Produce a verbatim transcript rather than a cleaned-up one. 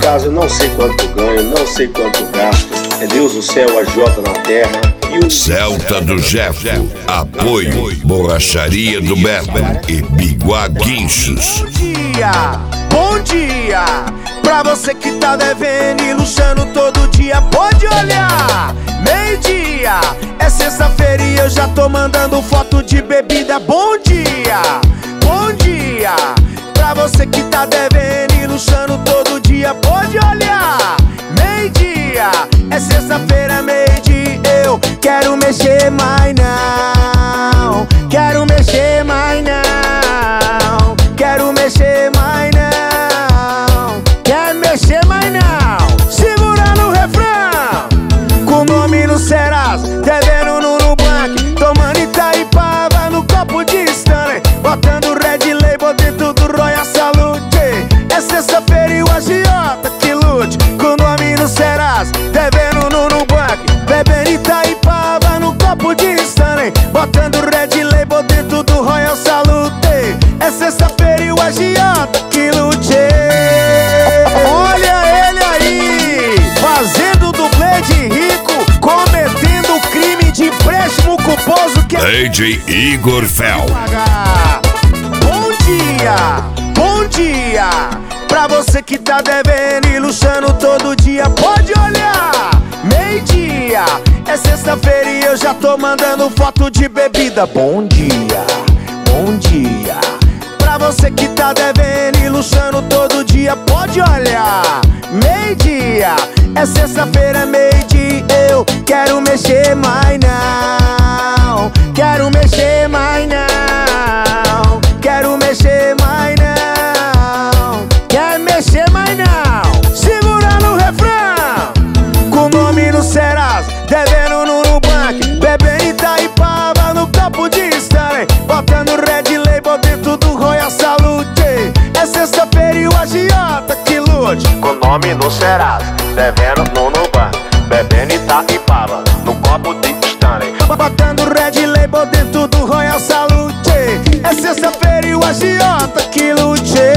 casa eu não sei quanto ganho, não sei quanto gasto. É Deus no céu, a Jota na terra e o Celta do Jefo, apoio Borracharia do Beto e Biguá Guinchos. Bom dia, bom dia, pra você que tá devendo e luxando todo dia, pode olhar. Meio-dia, é sexta-feira e eu já tô mandando foto de bebida. Bom dia, bom dia, pra você que tá devendo e luxando todo dia, pode olhar. Meio-dia, é sexta-feira, meio-dia, eu quero mexer mais não, quero mexer mais não, quero mexer mais não, quer mexer mais não. Segura no refrão, com o nome no Serasa, devendo no Nubank, tomando Itaipava no copo de Stanley, botando Red Label dentro do Royal Salute. É sexta-feira e o agiota que lute, com o nome no Serasa, devendo no Nubank, bebendo Itaipava no copo de Stanley, botando Red Label dentro do Royal Salute. É sexta-feira e o agiota que lute. Olha ele aí, fazendo dublê de rico, cometendo crime de empréstimo culposo que é D J Igor Fel. Bom dia, bom dia, pra você que tá devendo e luxando todo dia, pode olhar. Meio-dia, é sexta-feira e eu já tô mandando foto de bebida. Bom dia, bom dia, pra você que tá devendo e luxando todo dia, pode olhar. Meio-dia, é sexta-feira, meio-dia, eu quero mexer mais não, quero mexer mais não, quero mexer mais não, quer mexer mais não. Segura no refrão, com o nome no Serasa, devendo no Nubank, bebendo Itaipava no copo de Stanley, botando Red Label dentro do Royal Salute. É sexta-feira e o agiota que lute, com o nome no Serasa, devendo no Nubank, bebendo Itaipava no copo de Stanley, botando Red Label dentro do Royal Salute. É sexta-feira e o agiota que lute.